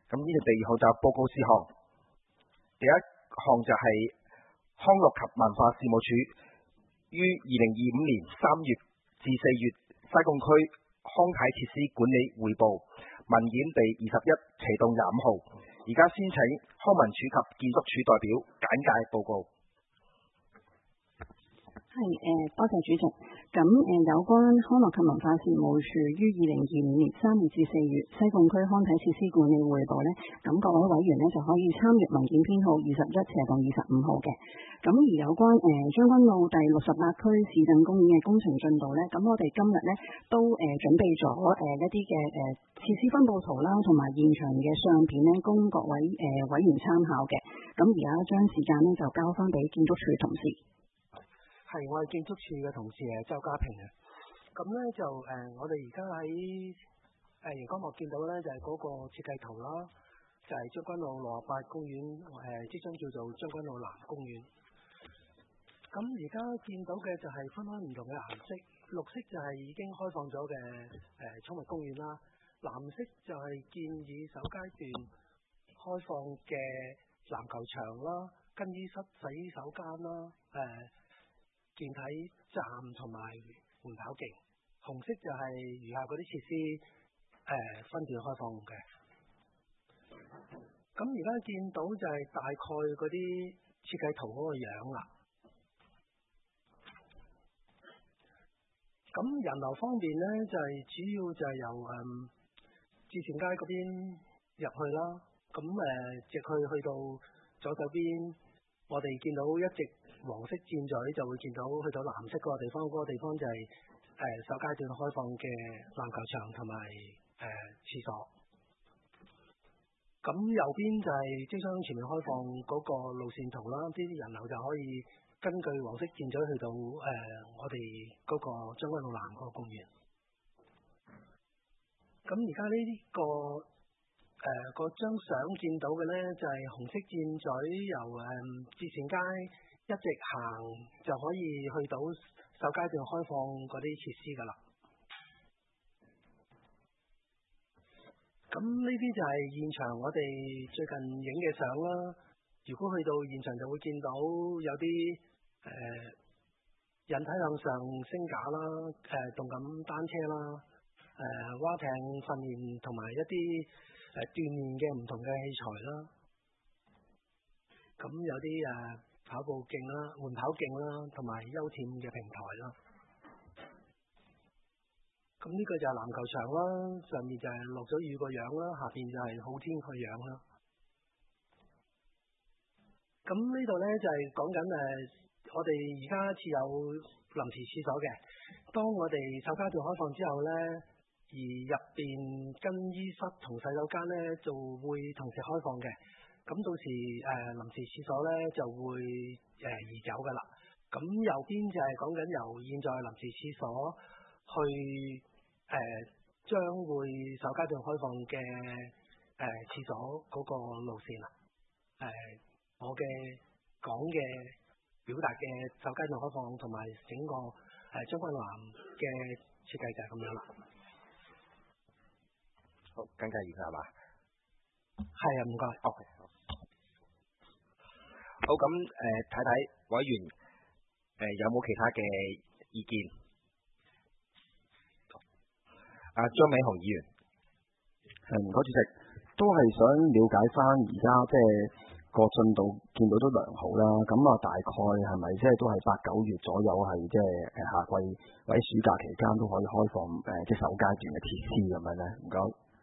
咁呢個第2項就報告事項，第1項就係康樂及文化事務署於2025年3月至4月西貢區康體設施管理匯報文件第21斜槓25號。而家先請康文署及建築署代表簡介報告。 多謝主席。咁有關康樂及文化事務署於2025年3月至4月西貢區康體設施管理匯報呢，咁各位委員呢就可以參閱文件編號21/25號嘅。咁而有關將軍澳第68區市政公園嘅工程進度呢，咁我哋今日呢都準備咗一啲嘅設施分佈圖啦，同埋現場嘅相片呢，供各位委員參考嘅。咁而家將時間呢就交翻俾建築署同事。 係，我係建築署嘅同事周家平啊。咁咧就我哋而家喺熒光幕見到咧就係嗰個設計圖啦，就係將軍澳68公園即將叫做將軍澳南公園。咁而家見到嘅就係分開唔同嘅顏色，綠色就係已經開放咗嘅寵物公園啦，藍色就係建議首階段開放嘅籃球場啦、更衣室、洗手間啦、健體站同埋緩跑徑，紅色就係餘下嗰啲設施分段開放嘅。咁而家見到就係大概嗰啲設計圖嗰個樣啦。咁人流方面呢，就係主要就係由志善街嗰邊入去啦。咁直去到左手邊，我哋見到一直黃色箭嘴就會見到去到藍色嗰個地方，嗰個地方就係首階段開放嘅籃球場同埋廁所。咁右邊就係即將全面開放嗰個路線圖啦，啲人流就可以根據黃色箭嘴去到我哋嗰個將軍澳南嗰個公園。咁而家呢個嗰張相見到嘅呢，就係紅色箭嘴由志善街一直行就可以去到首階段開放嗰啲設施㗎啦。咁呢啲就係現場我哋最近影嘅相啦。如果去到現場就會見到有啲引體向上升架啦、動感單車啦、蛙艇訓練同埋一啲鍛鍊嘅唔同嘅器材啦。咁有啲跑步徑啦、緩跑徑啦，同埋休憩嘅平台啦。咁呢個就係籃球場啦，上面就係落咗雨個樣啦，下邊就係好天個樣啦。咁呢度呢，就係講緊我哋而家設有臨時廁所嘅。當我哋首階段開放之後呢，而入邊更衣室同洗手間呢，就會同時開放嘅。咁到時臨時廁所咧就會移走㗎啦。咁右邊就係講緊由現在臨時廁所去將會首階段開放嘅廁所嗰個路線啦。我嘅講嘅表達嘅首階段開放同埋整個將軍南嘅設計就係咁樣啦。 好，簡介完係嘛？ 係啊，唔該。 OK。好，咁睇睇委員有冇其他嘅意見？張美雄議員， 唔該主席，都係想了解翻而家即係個進度見到都良好啦。咁大概係咪即係都係8、9月左右係即係夏季或者暑假期間都可以開放即係首階段嘅設施咁樣咧？唔該。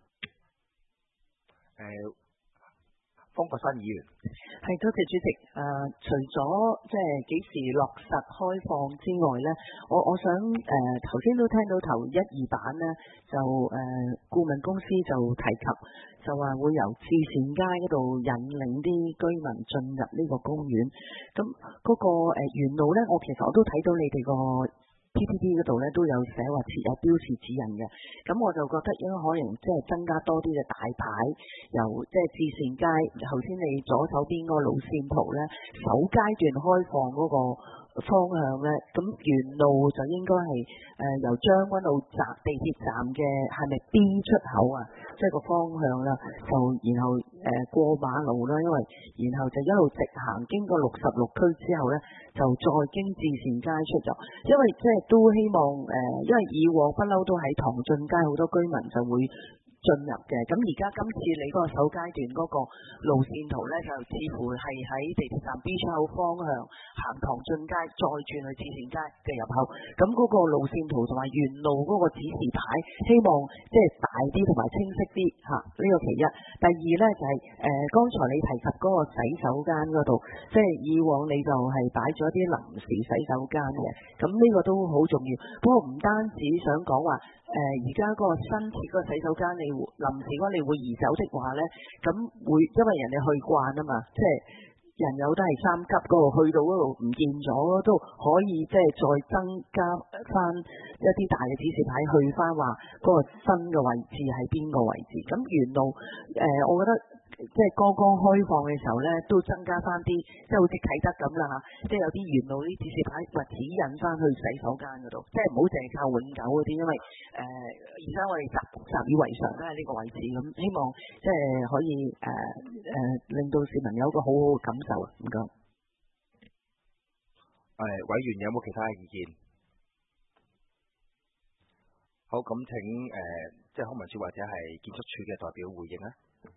方國珊議員， 係多謝主席。除咗即係幾時落實開放之外咧，我想頭先都聽到頭1、2版咧，就顧問公司就提及，就話會由志善街嗰度引領啲居民進入呢個公園。咁嗰個沿路咧，其實我都睇到你哋個PPT 嗰度咧都有寫話設有標示指引嘅，咁我就覺得應該可能即係增加多啲嘅大牌，由即係志善街頭先你左手邊嗰個路線圖咧，首階段開放嗰個方向咧，咁沿路就應該係由將軍澳地鐵站嘅係咪 B 出口啊？即係個方向啦，就然後過馬路啦，因為然後就一路直行經過66區之後咧，就再經至善街出入。因為即係都希望因為以往不嬲都喺唐俊街好多居民就會進入嘅，咁而家今次你嗰個首階段嗰個路線圖咧，就似乎係喺地鐵站 B 出口方向行唐俊街，再轉去至善街嘅入口。咁嗰個路線圖同埋沿路嗰個指示牌，希望即係大啲同埋清晰啲嚇。呢個其一。第二咧就係剛才你提及嗰個洗手間嗰度，即係以往你就係擺咗啲臨時洗手間嘅，咁呢個都好重要。不過唔單止想講話而家嗰個新設嗰個洗手間，你臨時嗰你會移走的話咧，咁會因為人哋去慣啊嘛，即係人有都係三急嗰度，去到嗰度唔見咗都可以即係再增加翻一啲大嘅指示牌，去翻話嗰個新嘅位置喺邊個位置。咁沿路我覺得即係剛剛開放嘅時候咧，都增加翻啲，即係好似啟德咁啦嚇，即係有啲沿路啲指示牌或指引翻去洗手間嗰度，即係唔好淨係靠永久嗰啲，因為而家我哋習以為常都係呢個位置，咁希望即係可以令到市民有一個好好嘅感受。唔該。 委員有冇其他意見？好，咁請即係康文署或者係建築署嘅代表回應啊。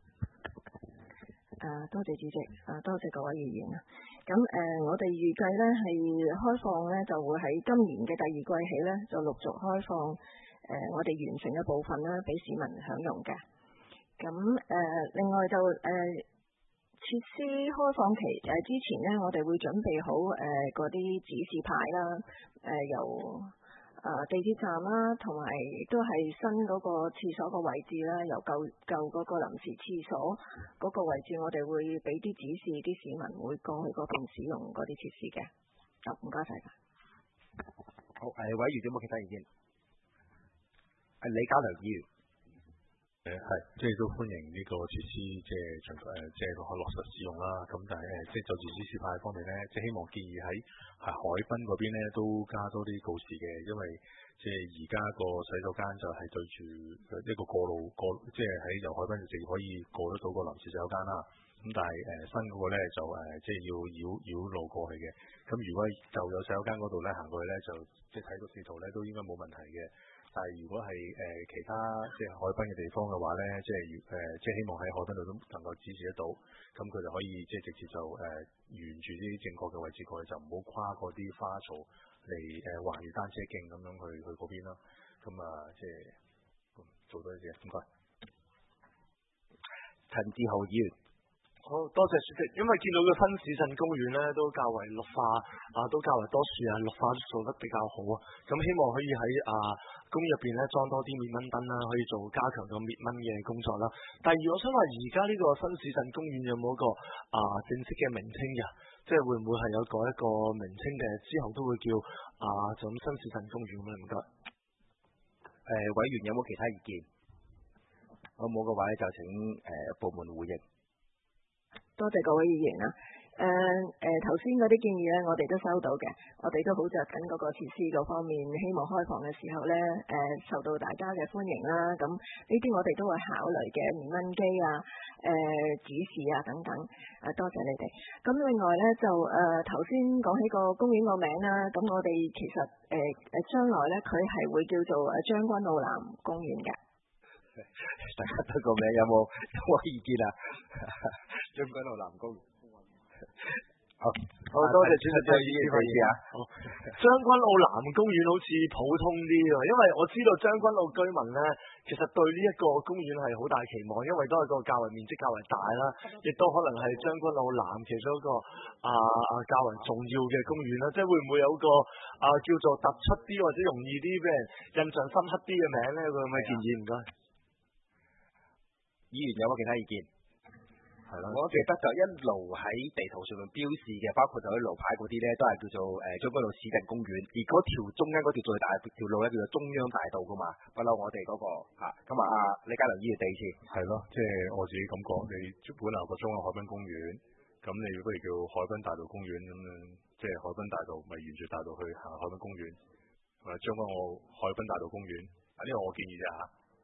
多謝主席，多謝各位議員啊。咁我哋預計咧係開放咧就會喺今年嘅第二季起咧就陸續開放我哋完成嘅部分啦，俾市民享用嘅。咁另外就設施開放期之前咧，我哋會準備好嗰啲指示牌啦，由地鐵站啦，同埋亦都係新嗰個廁所個位置啦，由舊嗰個臨時廁所嗰個位置，我哋會俾啲指示，啲市民會過去嗰邊使用嗰啲設施嘅。唔該晒。 好，委員有冇其他意見？李家良議員。 係，即係都歡迎呢個設施，即係盡快即係落實使用啦。咁但係即係就住指示牌方面咧，即係希望建議喺海濱嗰邊咧都加多啲告示嘅，因為即係而家個洗手間就係對住一個過路，即係喺由海濱直接可以過得到個臨時洗手間啦。咁但係新嗰個咧就即係要繞路過去嘅。咁如果就有洗手間嗰度咧行過去咧，就即係睇個視圖咧都應該冇問題嘅。但係如果係其他即係海濱嘅地方嘅話咧，即係希望喺海濱度都能夠指示得到，咁佢就可以即係直接就沿住啲正確嘅位置過去，就唔好跨過啲花槽嚟橫越單車徑咁樣去嗰邊啦。咁即係做多啲嘢，唔該。 陳志豪議員。 好多謝主席，因為見到個新市鎮公園咧都較為綠化都較為多樹綠化都做得比較好啊。咁希望可以喺公園入邊咧裝多啲滅蚊燈啦，可以做加強個滅蚊嘅工作啦。第二，我想話而家呢個新市鎮公園有冇一個正式嘅名稱嘅？即係會唔會係有改一個名稱嘅？之後都會叫就咁新市鎮公園咁樣？唔該。 委員有冇其他意見？我冇嘅話咧，就請部門回應。 多謝各位議員啦。頭先嗰啲建議咧，我哋都收到嘅，我哋都好着緊嗰個設施嗰方面，希望開放嘅時候咧，受到大家嘅歡迎啦。咁呢啲我哋都會考慮嘅，滅蚊機指示等等。多謝你哋。咁另外咧就頭先講起個公園個名啦，咁我哋其實將來咧佢係會叫做將軍澳南公園嘅。 大家對個名有冇意見啊？將軍澳南公園。好多謝主席嘅意見啊！ 將軍澳南公園好似普通啲啊，因為我知道將軍澳居民咧，其實對呢一個公園係好大期望，因為都係個較為面積較為大啦，亦都可能係將軍澳南其中一個較為重要嘅公園啦。即係會唔會有個叫做突出啲或者容易啲俾人印象深刻啲嘅名咧？有冇建議？唔該。 議員有冇其他意見？係啦，我記得就一路喺地圖上面標示嘅，包括就啲路牌嗰啲咧，都係叫做將軍澳市鎮公園。而嗰條中間嗰條最大條路咧，叫做中央大道噶嘛。不嬲我哋嗰個咁李家良議員第二次。 係咯，即係我自己感覺，你本來有個中央海濱公園， 咁你不如叫海濱大道公園咁樣，即係海濱大道咪沿住大道去行海濱公園，或者將軍澳海濱大道公園。呢個我建議啫嚇。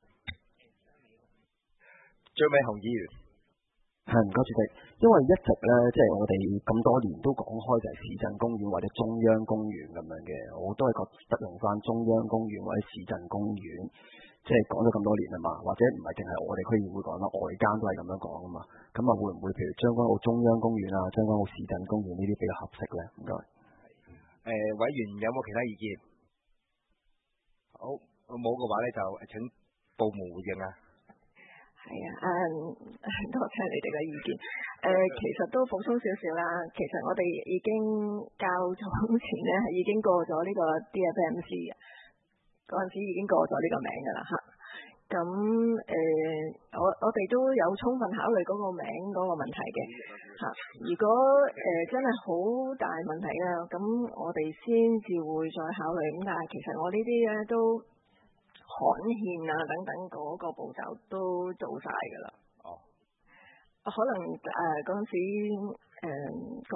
張美雄議員， 唔該主席，因為一直咧即係我哋咁多年都講開就係市鎮公園或者中央公園咁樣嘅，我都係覺得用翻中央公園或者市鎮公園，即係講咗咁多年啊嘛，或者唔係淨係我哋區議會講啦，外間都係咁樣講啊嘛，咁啊會唔會譬如將軍澳中央公園啊、將軍澳市鎮公園呢啲比較合適咧？唔該。 委員有冇其他意見？好，冇嘅話咧就請部門回應啊。 係啊，多謝你哋嘅意見。其實都補充少少啦。其實我哋已經較早前咧係已經過咗呢個 DFMC 嘅，嗰陣時已經過咗呢個名㗎啦嚇。咁我哋都有充分考慮嗰個名嗰個問題嘅嚇。如果真係好大問題啦，咁我哋先至會再考慮。咁但係其實我呢啲咧都刊憲啊等等嗰個步驟都做晒㗎啦。哦，可能嗰陣時個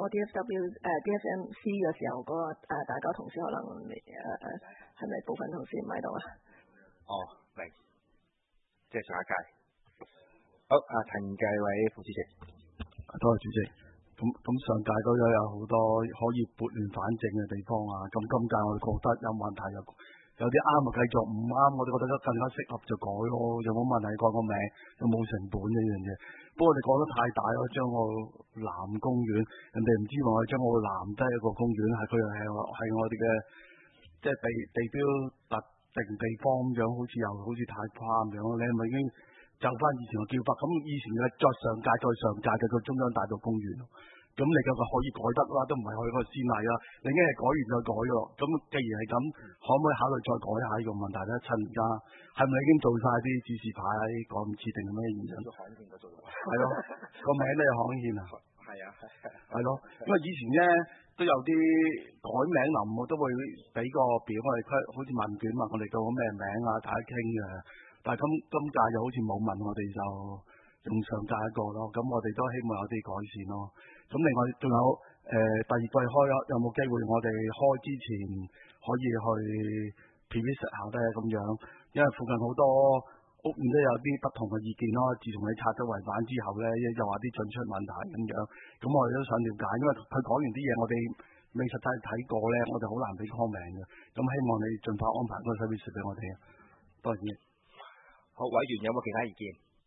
DFMC 嘅時候嗰個大家同事可能係咪部分同事唔喺度啊？ 哦，明，即係上一屆。好，陳繼偉副主席。 多謝主席。咁上屆都有好多可以撥亂反正嘅地方啊。咁今屆我哋覺得有問題有啲啱咪繼續，唔啱我哋覺得更加適合就改咯，有冇問題改個名，有冇成本呢樣嘢。不過我哋講得太大咯，將澳南公園，人哋唔知話我將澳南都係一個公園，係佢係我哋嘅即係地標特定地方咁樣，好似太誇咁樣。你係咪已經就翻以前嘅叫法？咁以前嘅再上屆嘅個中央大道公園。咁你個可以改得啦，都唔係可以個先例啦。你已經係改完再改咯。咁既然係咁，可唔可以考慮再改下呢個問題咧？趁而家係咪已經做晒啲指示牌改唔切定係咩現象？ 做刊憲嗰做係咯，個名都有刊憲啊。 係啊， 係咯，因為以前咧都有啲改名林，我都會俾個表我哋好似問卷問我哋叫個咩名啊，大家傾嘅。但係今屆又好似冇問我哋，就用上屆一個咯。咁我哋都希望有啲改善咯。咁另外仲有第二季開有冇機會我哋開之前可以去 visit 下咧咁樣，因為附近好多屋苑都有啲不同嘅意見咯。自從你拆咗圍板之後咧，又話啲進出問題咁樣，咁我哋都想了解，因為佢講完啲嘢我哋未實際睇過咧，我哋好難俾 comment 嘅。咁希望你盡快安排嗰個 service 俾我哋。多謝。 好，委員有冇其他意見？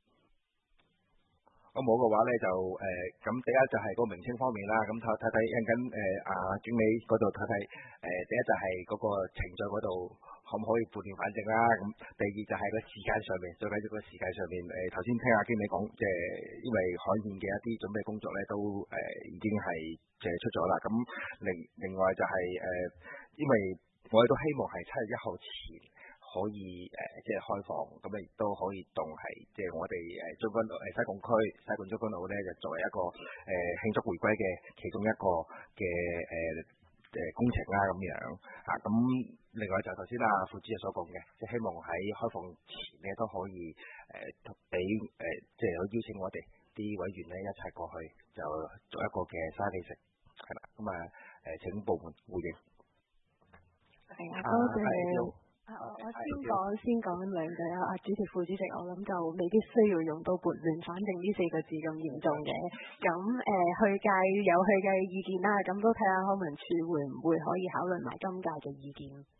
咁冇嘅話咧就咁第一就係個名稱方面啦，咁睇一陣間經理嗰度睇，第一就係嗰個程序嗰度可唔可以撥亂反正啦，咁第二就係個時間上面，最緊要個時間上面頭先聽阿經理講，即係因為刊憲嘅一啲準備工作咧都已經係出咗啦，咁另外就係因為我哋都希望係7月1號前可以即係開放，咁亦都可以當係即係我哋將軍澳西貢區西貢將軍澳咧，就作為一個慶祝回歸嘅其中一個嘅工程啦咁樣啊。咁另外就頭先副主席所講嘅，即係希望喺開放前咧都可以俾即係邀請我哋啲委員咧一齊過去，就做一個嘅沙地食係啦。咁請部門回應。 係啊，多謝。我先講兩句啊，主席、副主席，我諗就未必需要用到撥亂反正呢4個字咁嚴重嘅。咁去屆有佢嘅意見啦，咁都睇下康文署會唔會可以考慮埋今屆嘅意見。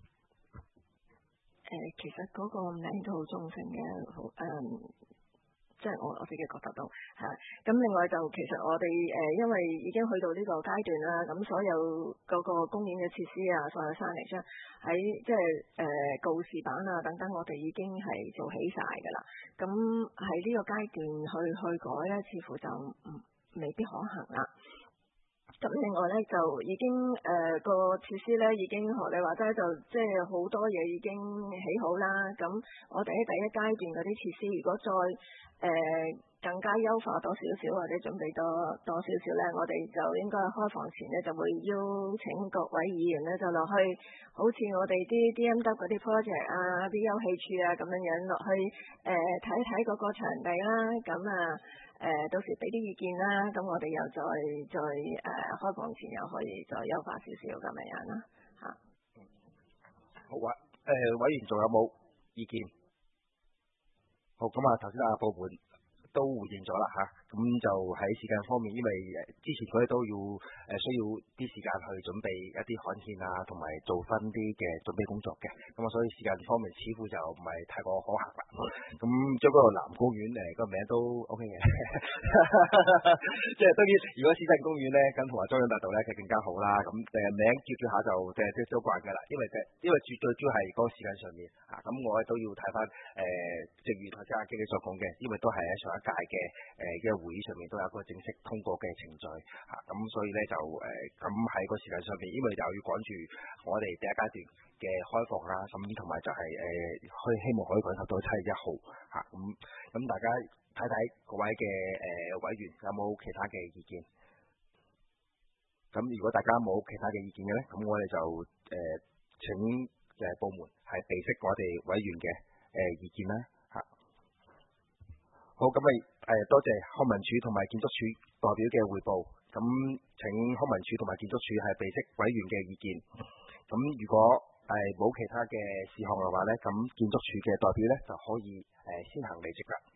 其實嗰個名都好中性嘅，即係我自己覺得都嚇。咁另外就其實我哋因為已經去到呢個階段啦，咁所有嗰個公園嘅設施啊，所有山泥張喺即係告示板啊等等，我哋已經係做起晒㗎啦。咁喺呢個階段去改咧，似乎就未必可行啦。咁另外咧就已經個設施咧已經學你話齋，就即係好多嘢已經起好啦。咁我哋喺第一階段嗰啲設施，如果再更加優化多少少或者準備多少少咧，我哋就應該開放前咧就會邀請各位議員咧就落去，好似我哋啲 DMW 嗰啲 project 啊、啲休憩處啊咁樣落去睇一睇嗰個場地啦。咁到時俾啲意見啦，咁我哋又再開放前又可以再優化少少咁樣啦嚇。 好啊，委員仲有冇意見？好，咁啊頭先部門都回應咗啦嚇，咁就喺時間方面，因為之前佢哋都要需要啲時間去準備一啲刊憲啊，同埋做翻啲嘅準備工作嘅，咁啊所以時間方面似乎就唔係太過可行啦。咁將嗰個南公園個名都 OK 嘅，即係當然如果市鎮公園咧，咁同埋中央大道咧，就更加好啦。咁名叫下就都慣㗎啦，因為最主要係嗰個時間上面嚇，咁我哋都要睇翻正如頭先阿經理所講嘅，因為都係喺上一屆嘅會議上面都有一個正式通過嘅程序嚇，咁所以咧就咁喺個時間上面，因為又要趕住我哋第一階段嘅開放啦，咁同埋就係希望可以趕及到7月1號嚇，咁大家睇睇各位嘅委員有冇其他嘅意見？咁如果大家冇其他嘅意見嘅咧，咁我哋就請部門係備悉我哋委員嘅意見啦嚇。好，咁多謝康文署同埋建築署代表嘅匯報。咁請康文署同埋建築署係備悉委員嘅意見。咁如果冇其他嘅事項嘅話咧，咁建築署嘅代表咧就可以先行離席啦。